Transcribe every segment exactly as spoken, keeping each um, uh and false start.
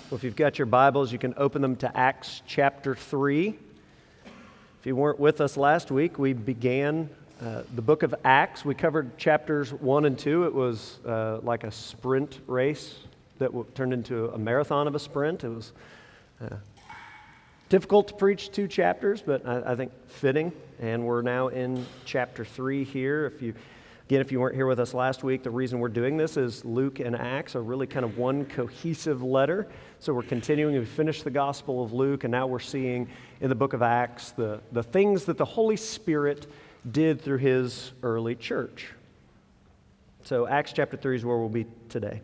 Well, if you've got your Bibles, you can open them to Acts chapter three. If you weren't with us last week, we began uh, the book of Acts. We covered chapters one and two. It was uh, like a sprint race that w- turned into a marathon of a sprint. It was uh, difficult to preach two chapters, but I, I think fitting. And we're now in chapter three here. If you Again, if you weren't here with us last week, the reason we're doing this is Luke and Acts are really kind of one cohesive letter. So we're continuing. We finished the Gospel of Luke, and now we're seeing in the book of Acts the, the things that the Holy Spirit did through his early church. So Acts chapter three is where we'll be today.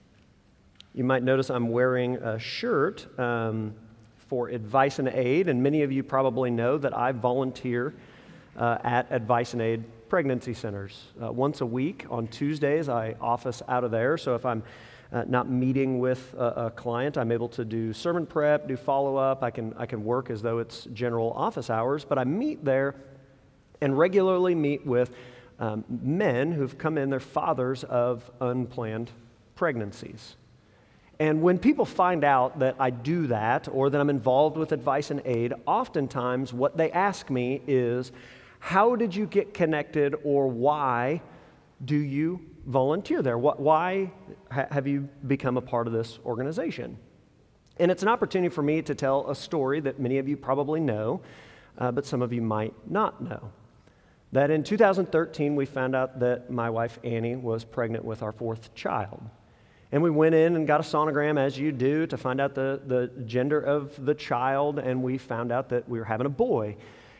You might notice I'm wearing a shirt um, for Advice and Aid, and many of you probably know that I volunteer uh, at Advice and Aid pregnancy centers. Uh, once a week on Tuesdays, I office out of there. So if I'm uh, not meeting with a, a client, I'm able to do sermon prep, do follow-up. I can I can work as though it's general office hours, but I meet there and regularly meet with um, men who've come in, they're fathers of unplanned pregnancies. And when people find out that I do that or that I'm involved with Advice and Aid, oftentimes what they ask me is, how did you get connected, or why do you volunteer there? Why have you become a part of this organization? And it's an opportunity for me to tell a story that many of you probably know, uh, but some of you might not know. That in two thousand thirteen, we found out that my wife Annie was pregnant with our fourth child. And we went in and got a sonogram, as you do, to find out the, the gender of the child, and we found out that we were having a boy.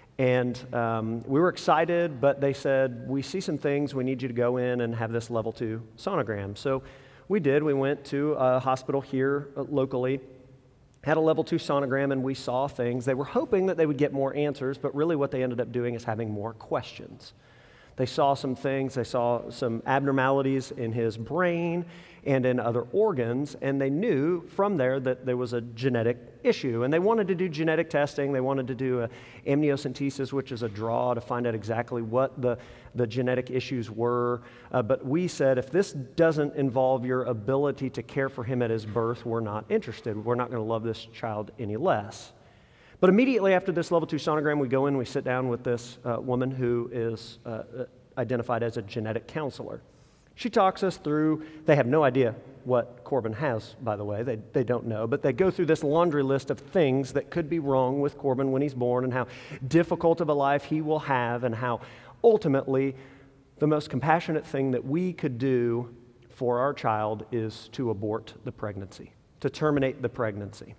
And um, we were excited, but they said, we see some things, we need you to go in and have this level two sonogram. So we did. We went to a hospital here uh, locally, had a level two sonogram, and we saw things. They were hoping that they would get more answers, but really what they ended up doing is having more questions. They saw some things, they saw some abnormalities in his brain and in other organs, and they knew from there that there was a genetic issue. And they wanted to do genetic testing. They wanted to do a amniocentesis, which is a draw to find out exactly what the, the genetic issues were. Uh, but we said, if this doesn't involve your ability to care for him at his birth, we're not interested. We're not going to love this child any less. But immediately after this level two sonogram, we go in, we sit down with this uh, woman who is uh, identified as a genetic counselor. She talks us through, they have no idea what Corbin has, by the way, they, they don't know, but they go through this laundry list of things that could be wrong with Corbin when he's born and how difficult of a life he will have and how ultimately the most compassionate thing that we could do for our child is to abort the pregnancy, to terminate the pregnancy.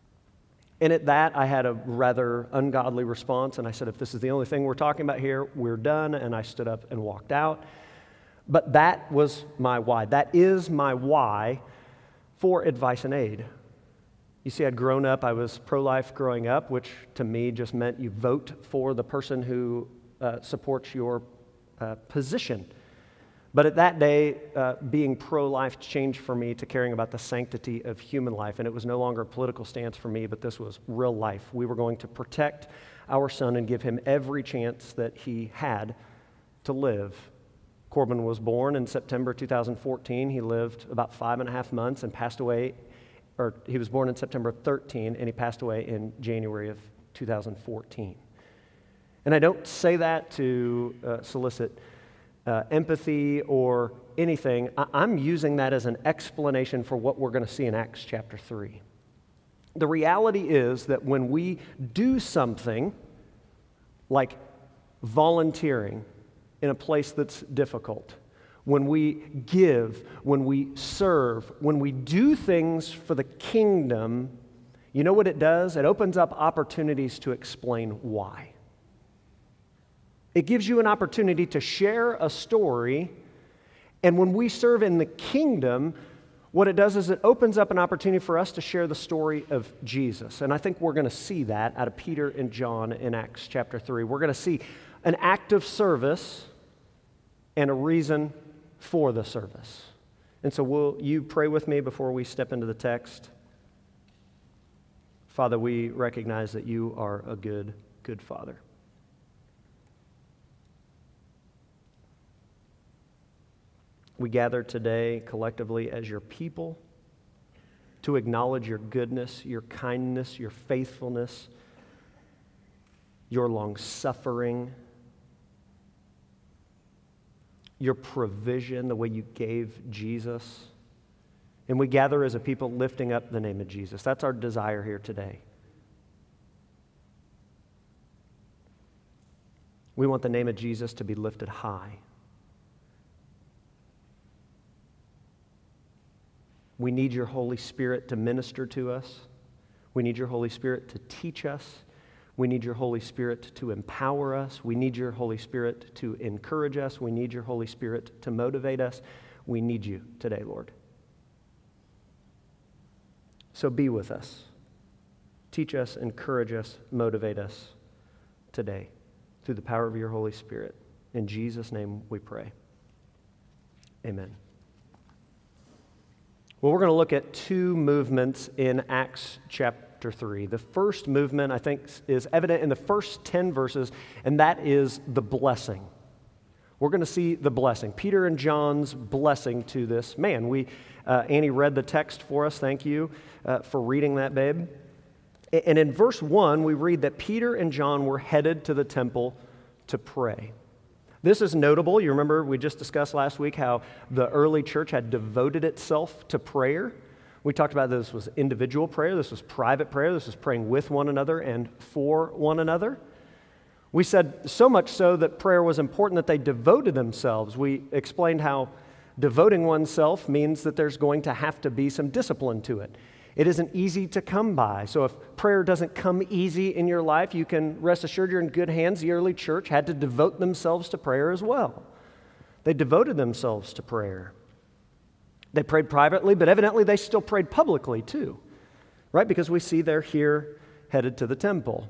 And at that, I had a rather ungodly response, and I said, if this is the only thing we're talking about here, we're done, and I stood up and walked out. But that was my why. That is my why for Advice and Aid. You see, I'd grown up, I was pro-life growing up, which to me just meant you vote for the person who uh, supports your uh, position. But at that day, uh, being pro-life changed for me to caring about the sanctity of human life. And it was no longer a political stance for me, but this was real life. We were going to protect our son and give him every chance that he had to live. Corbin was born in September two thousand fourteen. He lived about five and a half months and passed away, or he was born in September thirteen, and he passed away in January of two thousand fourteen. And I don't say that to uh, solicit Uh, empathy or anything. I- I'm using that as an explanation for what we're going to see in Acts chapter three. The reality is that when we do something like volunteering in a place that's difficult, when we give, when we serve, when we do things for the kingdom, you know what it does? It opens up opportunities to explain why. It gives you an opportunity to share a story, and when we serve in the kingdom, what it does is it opens up an opportunity for us to share the story of Jesus. And I think we're going to see that out of Peter and John in Acts chapter three. We're going to see an act of service and a reason for the service. And so will you pray with me before we step into the text? Father, we recognize that you are a good, good Father. We gather today collectively as your people to acknowledge your goodness, your kindness, your faithfulness, your long-suffering, your provision, the way you gave Jesus. And we gather as a people lifting up the name of Jesus. That's our desire here today. We want the name of Jesus to be lifted high. We need your Holy Spirit to minister to us. We need your Holy Spirit to teach us. We need your Holy Spirit to empower us. We need your Holy Spirit to encourage us. We need your Holy Spirit to motivate us. We need you today, Lord. So be with us. Teach us, encourage us, motivate us today through the power of your Holy Spirit. In Jesus' name we pray. Amen. Well, we're going to look at two movements in Acts chapter three. The first movement, I think, is evident in the first ten verses, and that is the blessing. We're going to see the blessing, Peter and John's blessing to this man. We, uh, Annie read the text for us. Thank you uh, for reading that, babe. And in verse one, we read that Peter and John were headed to the temple to pray. This is notable. You remember we just discussed last week how the early church had devoted itself to prayer. We talked about this was individual prayer, this was private prayer, this was praying with one another and for one another. We said so much so that prayer was important that they devoted themselves. We explained how devoting oneself means that there's going to have to be some discipline to it. It isn't easy to come by. So if prayer doesn't come easy in your life, you can rest assured you're in good hands. The early church had to devote themselves to prayer as well. They devoted themselves to prayer. They prayed privately, but evidently they still prayed publicly too, right? Because we see they're here headed to the temple.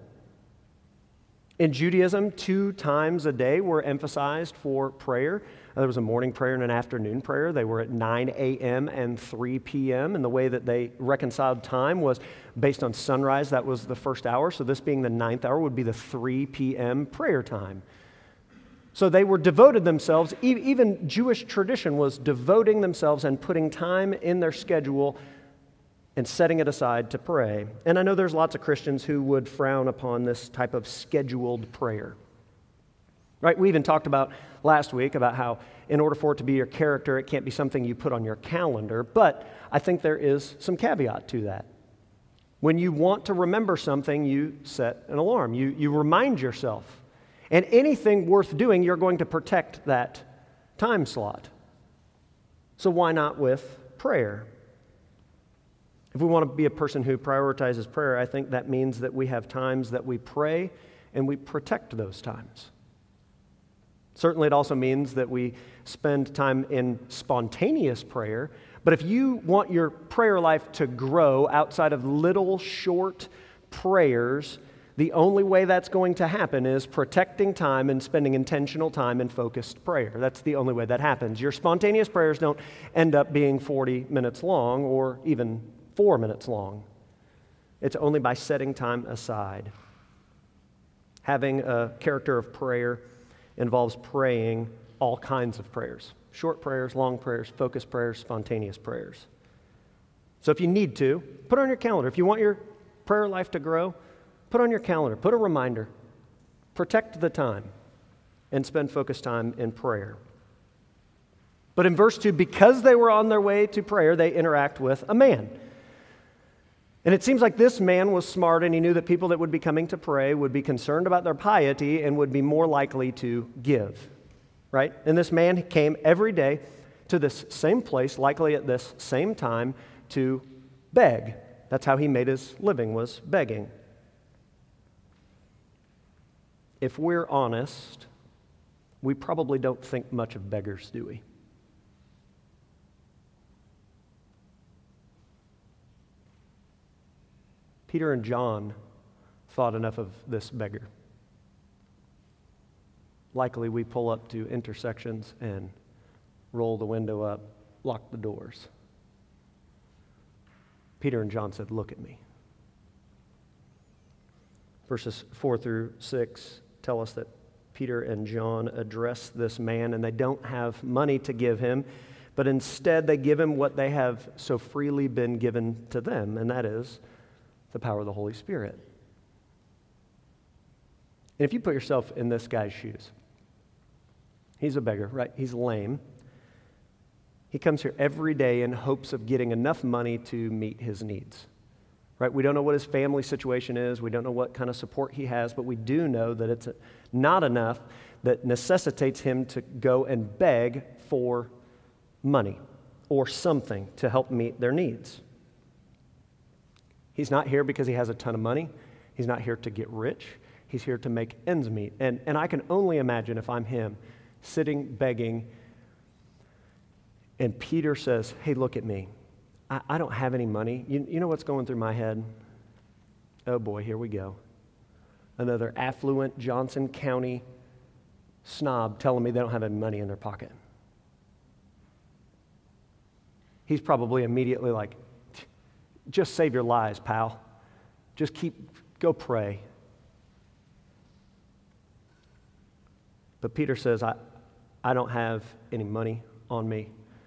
In Judaism, two times a day were emphasized for prayer. There was a morning prayer and an afternoon prayer. They were at nine a.m. and three p.m. And the way that they reconciled time was based on sunrise. That was the first hour. So this being the ninth hour would be the three p.m. prayer time. So they were devoted themselves. Even Jewish tradition was devoting themselves and putting time in their schedule and setting it aside to pray. And I know there's lots of Christians who would frown upon this type of scheduled prayer. Right? We even talked about last week about how in order for it to be your character, it can't be something you put on your calendar. But I think there is some caveat to that. When you want to remember something, you set an alarm. You, you remind yourself. And anything worth doing, you're going to protect that time slot. So why not with prayer? If we want to be a person who prioritizes prayer, I think that means that we have times that we pray and we protect those times. Certainly it also means that we spend time in spontaneous prayer, but if you want your prayer life to grow outside of little short prayers, the only way that's going to happen is protecting time and spending intentional time in focused prayer. That's the only way that happens. Your spontaneous prayers don't end up being forty minutes long or even four minutes long. It's only by setting time aside. Having a character of prayer involves praying all kinds of prayers. Short prayers, long prayers, focused prayers, spontaneous prayers. So if you need to, put it on your calendar. If you want your prayer life to grow, put on your calendar, put a reminder. Protect the time and spend focused time in prayer. But in verse two, because they were on their way to prayer, they interact with a man. And it seems like this man was smart, and he knew that people that would be coming to pray would be concerned about their piety and would be more likely to give, right? And this man came every day to this same place, likely at this same time, to beg. That's how he made his living, was begging. If we're honest, we probably don't think much of beggars, do we? Peter and John thought enough of this beggar. Likely we pull up to intersections and roll the window up, lock the doors. Peter and John said, "Look at me." Verses four through six tell us that Peter and John address this man, and they don't have money to give him, but instead they give him what they have so freely been given to them, and that is the power of the Holy Spirit. And if you put yourself in this guy's shoes, he's a beggar, right? He's lame. He comes here every day in hopes of getting enough money to meet his needs, right? We don't know what his family situation is. We don't know what kind of support he has, but we do know that it's not enough that necessitates him to go and beg for money or something to help meet their needs. He's not here because he has a ton of money. He's not here to get rich. He's here to make ends meet. And, and I can only imagine if I'm him, sitting begging, and Peter says, hey, look at me. I, I don't have any money. You, you know what's going through my head? Oh boy, here we go. Another affluent Johnson County snob telling me they don't have any money in their pocket. He's probably immediately like, just save your lies, pal. Just keep, go pray. But Peter says, I, I don't have any money on me.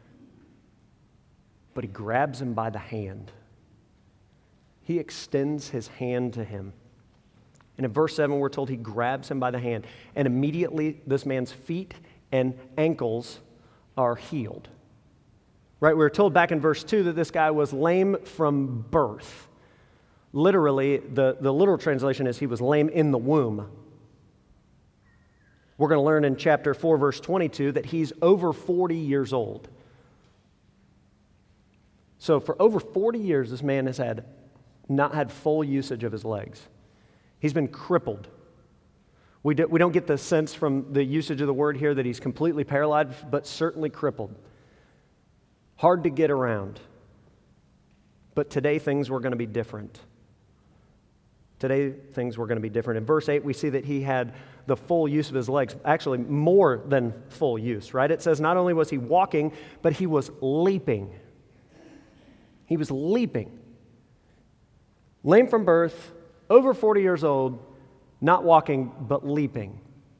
But he grabs him by the hand. He extends his hand to him. And in verse seven, we're told he grabs him by the hand. And immediately, this man's feet and ankles are healed. Right? We were told back in verse two that this guy was lame from birth. Literally, the, the literal translation is he was lame in the womb. We're going to learn in chapter four, verse twenty-two, that he's over forty years old. So for over forty years, this man has had not had full usage of his legs. He's been crippled. We, do, we don't get the sense from the usage of the word here that he's completely paralyzed, but certainly crippled. Hard to get around. But today things were going to be different. Today things were going to be different. In verse eight, we see that he had the full use of his legs, actually more than full use, right? It says not only was he walking, but he was leaping. He was leaping. Lame from birth, over forty years old, not walking, but leaping.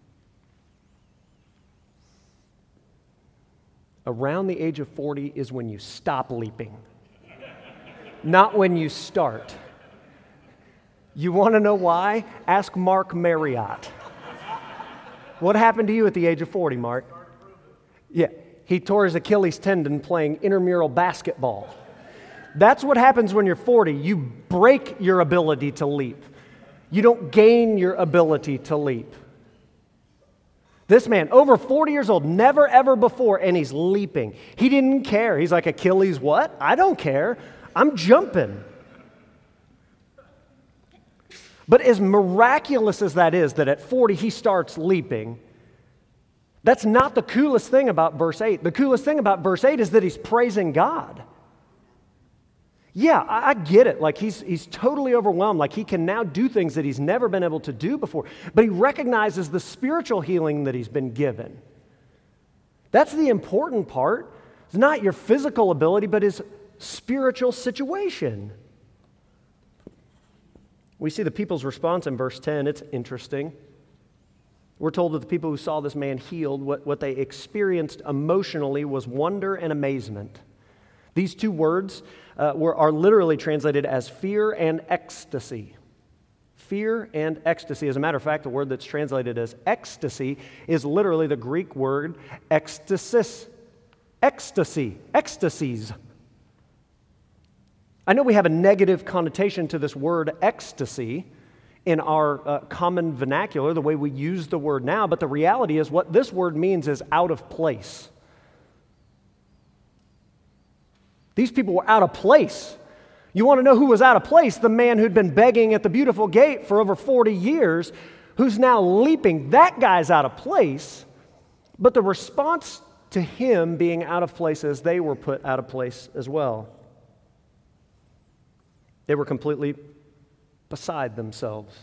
Around the age of forty is when you stop leaping, not when you start. You want to know why? Ask Mark Marriott. What happened to you at the age of forty, Mark? Yeah, he tore his Achilles tendon playing intramural basketball. That's what happens when you're forty. You break your ability to leap. You don't gain your ability to leap. This man, over forty years old, never ever before, and he's leaping. He didn't care. He's like, Achilles, what? I don't care. I'm jumping. But as miraculous as that is, that at forty he starts leaping, that's not the coolest thing about verse eight. The coolest thing about verse eight is that he's praising God. Yeah, I, I get it. Like he's, he's totally overwhelmed. Like he can now do things that he's never been able to do before. But he recognizes the spiritual healing that he's been given. That's the important part. It's not your physical ability, but his spiritual situation. We see the people's response in verse ten. It's interesting. We're told that the people who saw this man healed, what, what they experienced emotionally was wonder and amazement. These two words uh, were, are literally translated as fear and ecstasy. Fear and ecstasy. As a matter of fact, the word that's translated as ecstasy is literally the Greek word ecstasis. Ecstasy. Ecstasies. I know we have a negative connotation to this word ecstasy in our uh, common vernacular, the way we use the word now, but the reality is what this word means is out of place. These people were out of place. You want to know who was out of place? The man who'd been begging at the beautiful gate for over forty years, who's now leaping. That guy's out of place. But the response to him being out of place is they were put out of place as well. They were completely beside themselves.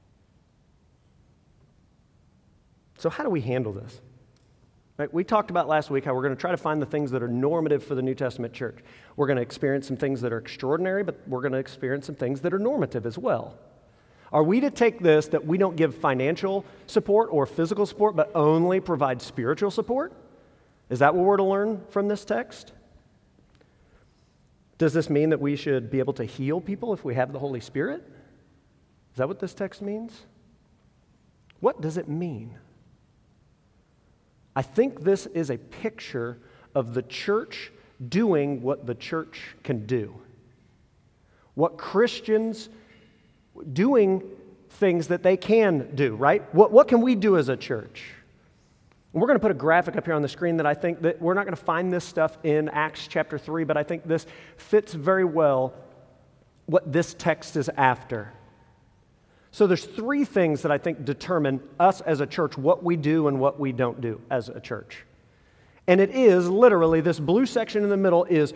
So how do we handle this? Right? We talked about last week how we're going to try to find the things that are normative for the New Testament church. We're going to experience some things that are extraordinary, but we're going to experience some things that are normative as well. Are we to take this that we don't give financial support or physical support, but only provide spiritual support? Is that what we're to learn from this text? Does this mean that we should be able to heal people if we have the Holy Spirit? Is that what this text means? What does it mean? I think this is a picture of the church doing what the church can do. What Christians doing things that they can do, right? What, what can we do as a church? And we're going to put a graphic up here on the screen that I think that we're not going to find this stuff in Acts chapter three, but I think this fits very well what this text is after. So there's three things that I think determine us as a church, what we do and what we don't do as a church. And it is literally, this blue section in the middle is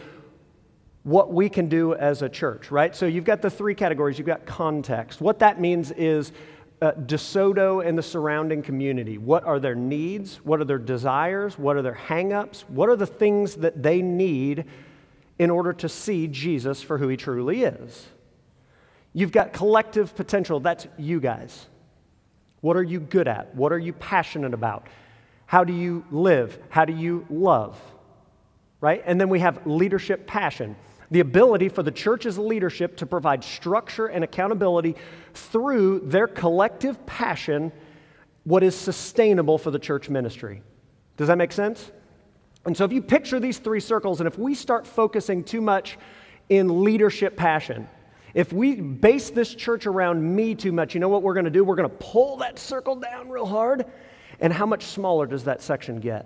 what we can do as a church, right? So you've got the three categories. You've got context. What that means is uh, DeSoto and the surrounding community. What are their needs? What are their desires? What are their hang-ups? What are the things that they need in order to see Jesus for who he truly is? You've got collective potential. That's you guys. What are you good at? What are you passionate about? How do you live? How do you love? Right? And then we have leadership passion. The ability for the church's leadership to provide structure and accountability through their collective passion, what is sustainable for the church ministry. Does that make sense? And so if you picture these three circles, and if we start focusing too much in leadership passion, if we base this church around me too much, you know what we're going to do? We're going to pull that circle down real hard. And how much smaller does that section get?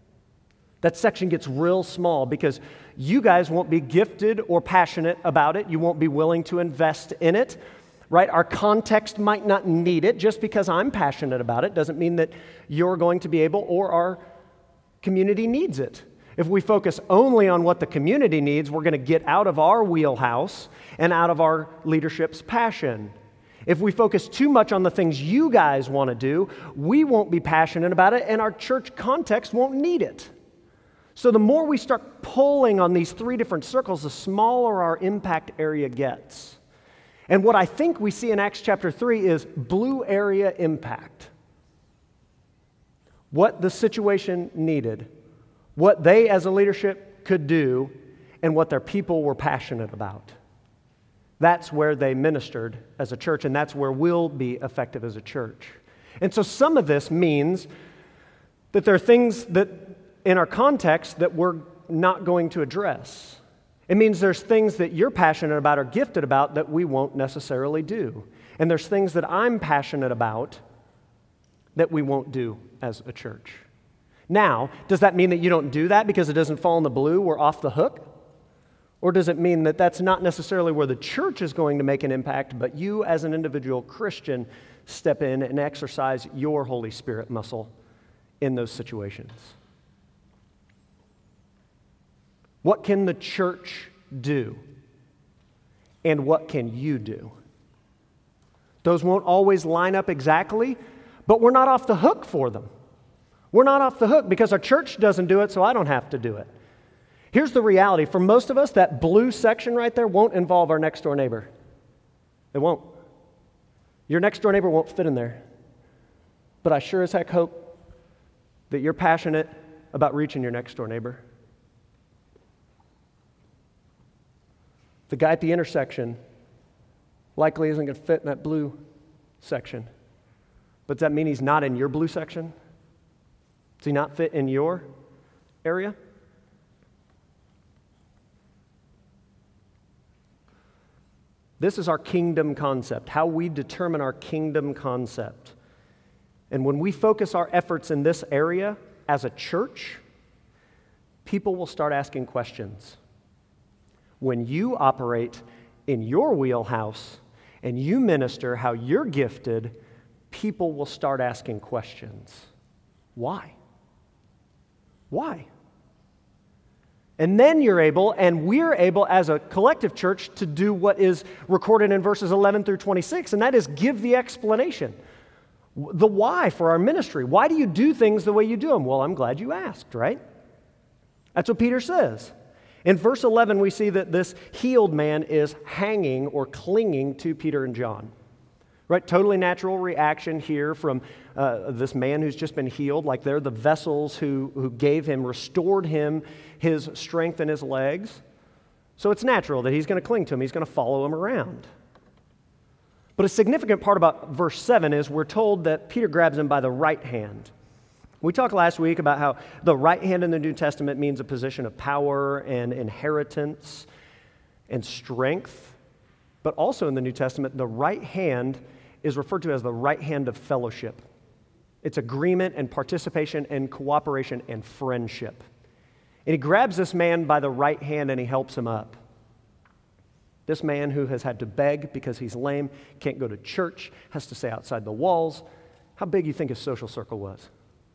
That section gets real small because you guys won't be gifted or passionate about it. You won't be willing to invest in it, right? Our context might not need it. Just because I'm passionate about it doesn't mean that you're going to be able or our community needs it. If we focus only on what the community needs, we're going to get out of our wheelhouse and out of our leadership's passion. If we focus too much on the things you guys want to do, we won't be passionate about it, and our church context won't need it. So the more we start pulling on these three different circles, the smaller our impact area gets. And what I think we see in Acts chapter three is blue area impact. What the situation needed, what they as a leadership could do, and what their people were passionate about. That's where they ministered as a church, and that's where we'll be effective as a church. And so some of this means that there are things that in our context that we're not going to address. It means there's things that you're passionate about or gifted about that we won't necessarily do. And there's things that I'm passionate about that we won't do as a church. Now, does that mean that you don't do that because it doesn't fall in the blue, we're off the hook? Or does it mean that that's not necessarily where the church is going to make an impact, but you as an individual Christian step in and exercise your Holy Spirit muscle in those situations? What can the church do? And what can you do? Those won't always line up exactly, but we're not off the hook for them. We're not off the hook because our church doesn't do it, so I don't have to do it. Here's the reality. For most of us, that blue section right there won't involve our next door neighbor. It won't. Your next door neighbor won't fit in there. But I sure as heck hope that you're passionate about reaching your next door neighbor. The guy at the intersection likely isn't going to fit in that blue section. But does that mean he's not in your blue section? Does he not fit in your area? This is our kingdom concept, how we determine our kingdom concept. And when we focus our efforts in this area as a church, people will start asking questions. When you operate in your wheelhouse and you minister how you're gifted, people will start asking questions. Why? Why? And then you're able, and we're able as a collective church to do what is recorded in verses eleven through twenty-six, and that is give the explanation. The why for our ministry. Why do you do things the way you do them? Well, I'm glad you asked, right? That's what Peter says. In verse eleven, we see that this healed man is hanging or clinging to Peter and John. Right? Totally natural reaction here from uh, this man who's just been healed. Like they're the vessels who, who gave him, restored him his strength in his legs. So it's natural that he's going to cling to him. He's going to follow him around. But a significant part about verse seven is we're told that Peter grabs him by the right hand. We talked last week about how the right hand in the New Testament means a position of power and inheritance and strength. But also in the New Testament, the right hand is referred to as the right hand of fellowship. It's agreement and participation and cooperation and friendship. And he grabs this man by the right hand and he helps him up. This man who has had to beg because he's lame, can't go to church, has to stay outside the walls. How big do you think his social circle was?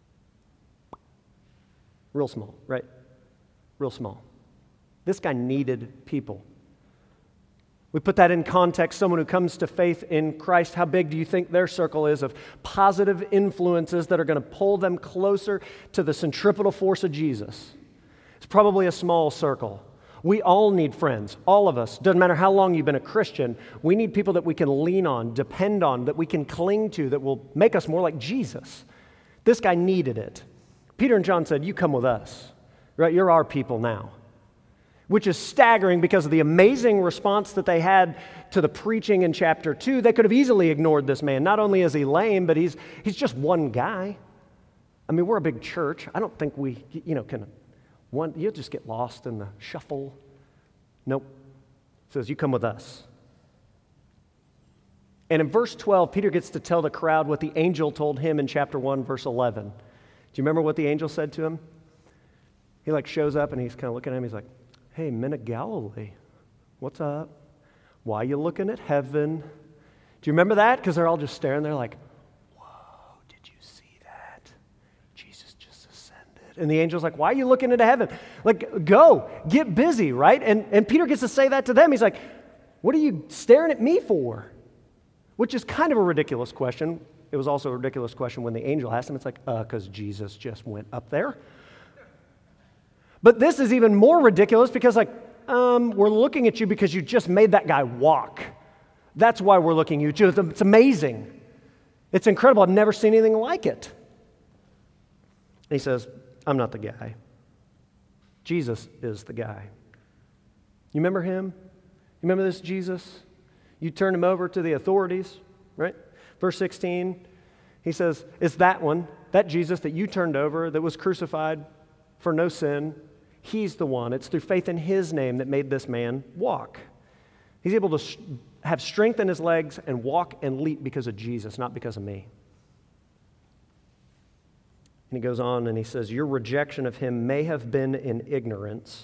Real small, right? Real small. This guy needed people. We put that in context, someone who comes to faith in Christ, how big do you think their circle is of positive influences that are going to pull them closer to the centripetal force of Jesus? It's probably a small circle. We all need friends, all of us. Doesn't matter how long you've been a Christian, we need people that we can lean on, depend on, that we can cling to, that will make us more like Jesus. This guy needed it. Peter and John said, you come with us, right? You're our people now. Which is staggering because of the amazing response that they had to the preaching in chapter two. They could have easily ignored this man. Not only is he lame, but he's he's just one guy. I mean, we're a big church. I don't think we, you know, can one. You'll just get lost in the shuffle. Nope. It says, you come with us. And in verse twelve, Peter gets to tell the crowd what the angel told him in chapter one, verse eleven. Do you remember what the angel said to him? He like shows up and he's kind of looking at him. He's like, hey, men of Galilee, what's up? Why are you looking at heaven? Do you remember that? Because they're all just staring there like, whoa, did you see that? Jesus just ascended. And the angel's like, why are you looking into heaven? Like, go, get busy, right? And, and Peter gets to say that to them. He's like, what are you staring at me for? Which is kind of a ridiculous question. It was also a ridiculous question when the angel asked him. It's like, uh, because Jesus just went up there. But this is even more ridiculous because, like, um, we're looking at you because you just made that guy walk. That's why we're looking at you. It's, it's amazing. It's incredible. I've never seen anything like it. And he says, I'm not the guy. Jesus is the guy. You remember him? You remember this Jesus? You turned him over to the authorities, right? Verse sixteen, he says, it's that one, that Jesus that you turned over, that was crucified for no sin. He's the one. It's through faith in his name that made this man walk. He's able to have strength in his legs and walk and leap because of Jesus, not because of me. And he goes on and he says, your rejection of him may have been in ignorance,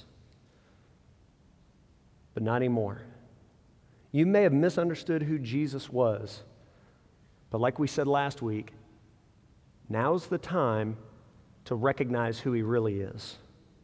but not anymore. You may have misunderstood who Jesus was, but like we said last week, now's the time to recognize who he really is.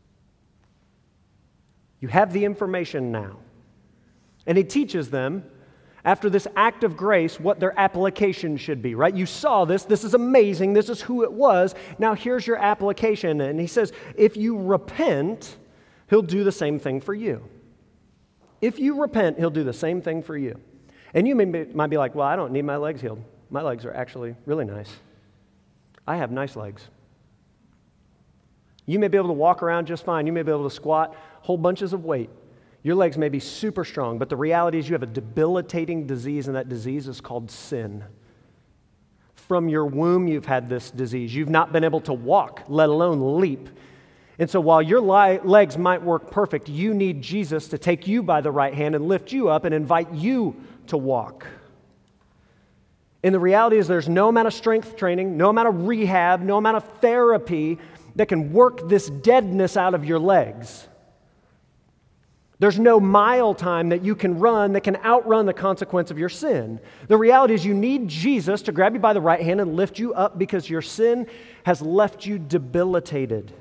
You have the information now. And he teaches them, after this act of grace, what their application should be, right? You saw this. This is amazing. This is who it was. Now here's your application. And he says, if you repent, he'll do the same thing for you. If you repent, he'll do the same thing for you. And you may be, might be like, well, I don't need my legs healed. My legs are actually really nice. I have nice legs. You may be able to walk around just fine. You may be able to squat whole bunches of weight. Your legs may be super strong, but the reality is you have a debilitating disease, and that disease is called sin. From your womb, you've had this disease. You've not been able to walk, let alone leap. And so while your li- legs might work perfect, you need Jesus to take you by the right hand and lift you up and invite you to walk. And the reality is there's no amount of strength training, no amount of rehab, no amount of therapy that can work this deadness out of your legs. There's no mile time that you can run that can outrun the consequence of your sin. The reality is you need Jesus to grab you by the right hand and lift you up because your sin has left you debilitated.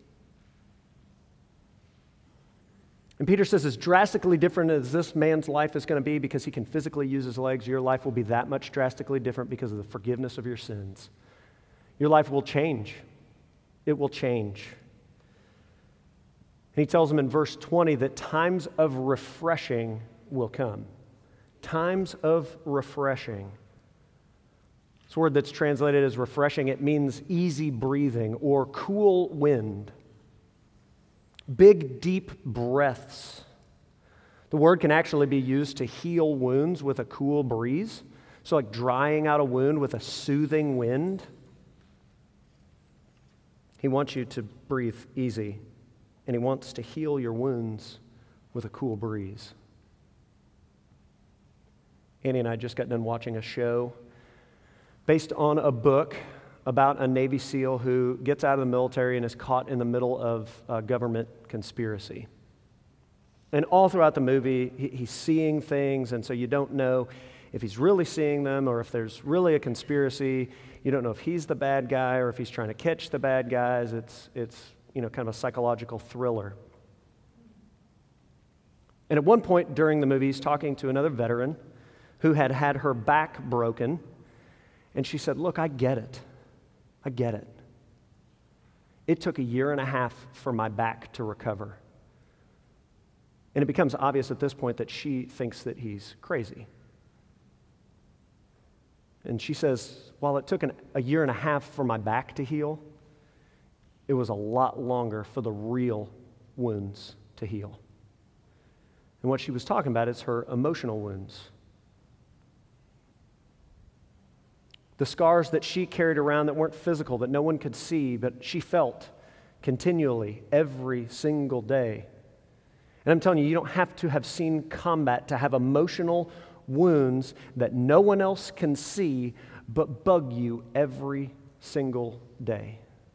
And Peter says as drastically different as this man's life is going to be because he can physically use his legs, your life will be that much drastically different because of the forgiveness of your sins. Your life will change. It will change. And he tells them in verse twenty that times of refreshing will come. Times of refreshing. This word that's translated as refreshing, it means easy breathing or cool wind. Big, deep breaths. The word can actually be used to heal wounds with a cool breeze. So like drying out a wound with a soothing wind. He wants you to breathe easy, and he wants to heal your wounds with a cool breeze. Annie and I just got done watching a show based on a book about a Navy SEAL who gets out of the military and is caught in the middle of a government conspiracy. And all throughout the movie, he, he's seeing things, and so you don't know if he's really seeing them or if there's really a conspiracy. You don't know if he's the bad guy or if he's trying to catch the bad guys. It's, it's you know, kind of a psychological thriller. And at one point during the movie, he's talking to another veteran who had had her back broken, and she said, "Look, I get it. I get it. It took a year and a half for my back to recover." And it becomes obvious at this point that she thinks that he's crazy. And she says, while it took an, a year and a half for my back to heal, it was a lot longer for the real wounds to heal. And what she was talking about is her emotional wounds. The scars that she carried around that weren't physical, that no one could see, but she felt continually every single day. And I'm telling you, you don't have to have seen combat to have emotional wounds that no one else can see but bug you every single day.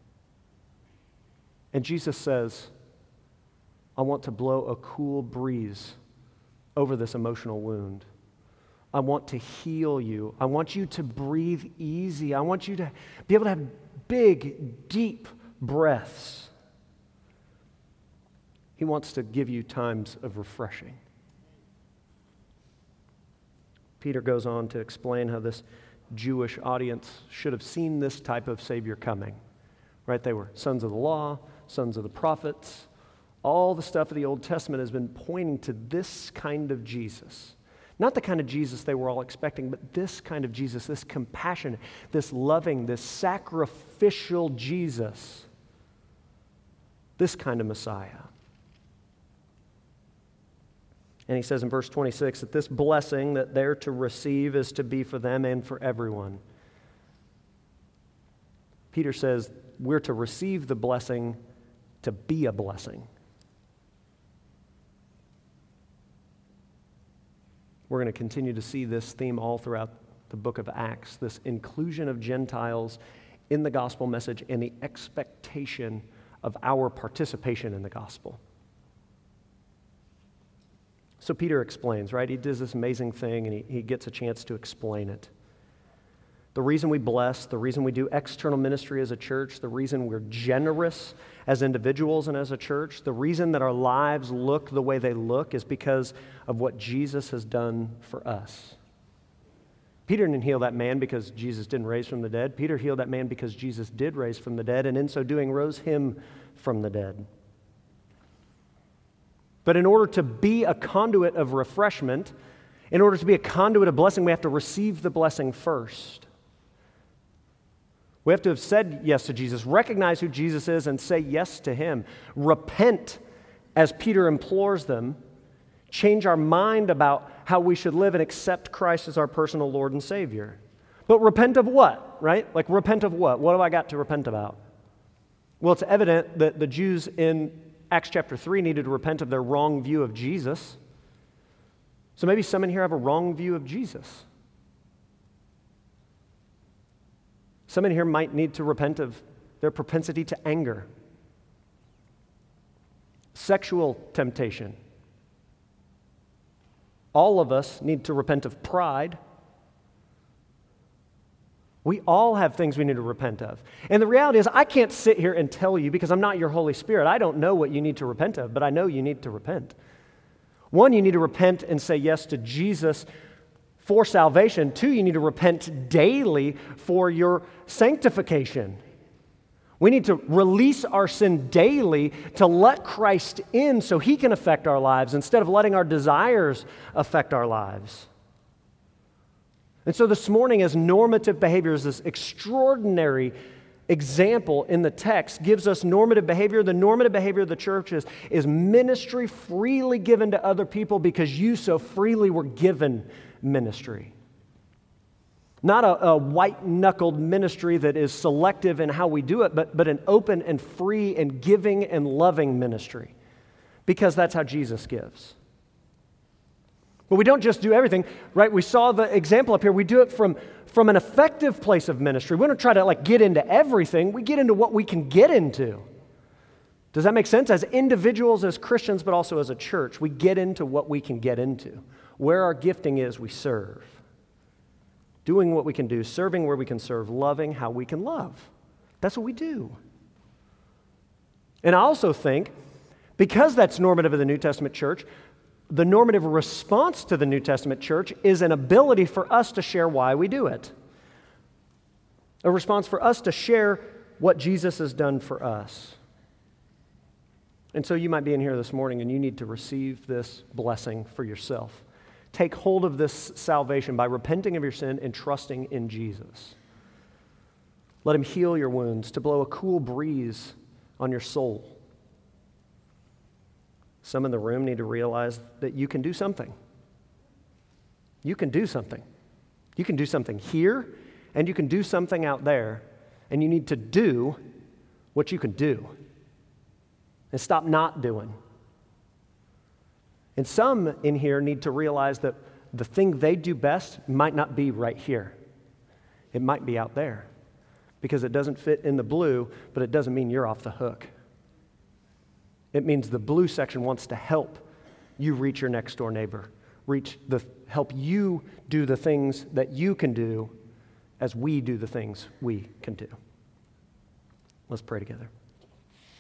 And Jesus says, I want to blow a cool breeze over this emotional wound. I want to heal you. I want you to breathe easy. I want you to be able to have big, deep breaths. He wants to give you times of refreshing. Peter goes on to explain how this Jewish audience should have seen this type of Savior coming. Right? They were sons of the law, sons of the prophets. All the stuff of the Old Testament has been pointing to this kind of Jesus. Not the kind of Jesus they were all expecting, but this kind of Jesus, this compassionate, this loving, this sacrificial Jesus. This kind of Messiah. And he says in verse twenty-six that this blessing that they're to receive is to be for them and for everyone. Peter says we're to receive the blessing to be a blessing. We're going to continue to see this theme all throughout the book of Acts, this inclusion of Gentiles in the gospel message and the expectation of our participation in the gospel. So Peter explains, right? He does this amazing thing, and he, he gets a chance to explain it. The reason we bless, the reason we do external ministry as a church, the reason we're generous as individuals and as a church, the reason that our lives look the way they look is because of what Jesus has done for us. Peter didn't heal that man because Jesus didn't raise from the dead. Peter healed that man because Jesus did raise from the dead, and in so doing rose him from the dead. But in order to be a conduit of refreshment, in order to be a conduit of blessing, we have to receive the blessing first. We have to have said yes to Jesus, recognize who Jesus is, and say yes to him. Repent, as Peter implores them. Change our mind about how we should live and accept Christ as our personal Lord and Savior. But repent of what, right? Like, repent of what? What have I got to repent about? Well, it's evident that the Jews in Acts chapter three needed to repent of their wrong view of Jesus. So maybe some in here have a wrong view of Jesus. Some in here might need to repent of their propensity to anger, sexual temptation. All of us need to repent of pride. We all have things we need to repent of. And the reality is, I can't sit here and tell you, because I'm not your Holy Spirit, I don't know what you need to repent of, but I know you need to repent. One, you need to repent and say yes to Jesus for salvation. Two, you need to repent daily for your sanctification. We need to release our sin daily to let Christ in so he can affect our lives instead of letting our desires affect our lives. And so this morning, as normative behavior is this extraordinary example in the text, gives us normative behavior. The normative behavior of the church is, is ministry freely given to other people because you so freely were given ministry. Not a, a white-knuckled ministry that is selective in how we do it, but, but an open and free and giving and loving ministry, because that's how Jesus gives. But we don't just do everything, right? We saw the example up here. We do it from, from an effective place of ministry. We don't try to like get into everything. We get into what we can get into. Does that make sense? As individuals, as Christians, but also as a church, we get into what we can get into. Where our gifting is, we serve. Doing what we can do, serving where we can serve, loving how we can love. That's what we do. And I also think, because that's normative of the New Testament church, the normative response to the New Testament church is an ability for us to share why we do it. A response for us to share what Jesus has done for us. And so you might be in here this morning and you need to receive this blessing for yourself. Take hold of this salvation by repenting of your sin and trusting in Jesus. Let Him heal your wounds, to blow a cool breeze on your soul. Some in the room need to realize that you can do something. You can do something. You can do something here, and you can do something out there, and you need to do what you can do and stop not doing. And some in here need to realize that the thing they do best might not be right here. It might be out there because it doesn't fit in the blue, but it doesn't mean you're off the hook. It means the blue section wants to help you reach your next door neighbor, reach the help you do the things that you can do as we do the things we can do. Let's pray together.